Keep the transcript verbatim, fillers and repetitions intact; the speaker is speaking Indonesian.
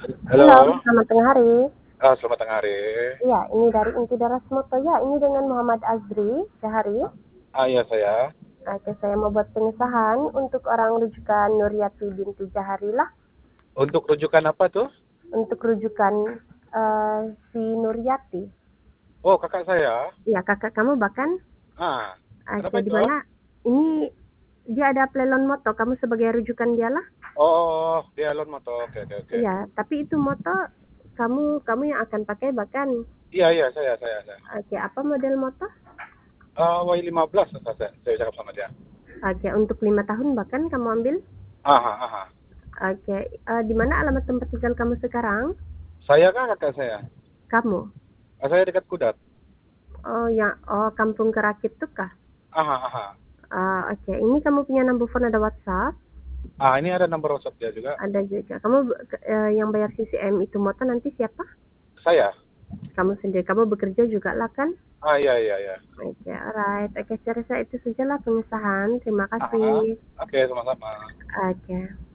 Halo, Halo, selamat tengah hari. ah, selamat tengah hari. Iya, ini dari Inti Daras Moto ya. Ini dengan Muhammad Azri Syahari. Ah, iya saya. Oke, saya mau buat pengesahan untuk orang rujukan Nuryati binti Jahari lah. Untuk rujukan apa tuh? Untuk rujukan eh, si Nuryati. Oh, kakak saya. Iya, kakak kamu bahkan. Ah, Oke, kenapa di itu? mana ini dia ada plelon moto. Kamu sebagai rujukan dia lah. Oh, dia Elon Moto. Oke, oke, oke. Iya, tapi itu moto kamu kamu yang akan pakai bahkan. Iya, iya, saya, saya, saya. Oke, apa model moto? Ah, Y lima belas saya, saya cakap sama dia. Oke, untuk lima tahun bahkan kamu ambil. Aha, aha. Oke, uh, di mana alamat tempat tinggal kamu sekarang? Saya kan kakak saya. Kamu? Ah, saya dekat Kudat. Oh ya, oh Kampung Kerakit tuh kah? Aha, aha. Uh, Oke, ini kamu punya number phone, ada WhatsApp, Ah, ini ada nomor WhatsApp dia juga. ada juga. Kamu uh, yang bayar C C M itu motor nanti siapa? Saya. Kamu sendiri. Kamu bekerja juga lah kan? Ah, iya, iya, iya. Oke, alright. Oke, saya rasa itu sajalah pengesahan. Terima Aha. kasih. Oke, sama-sama. Oke.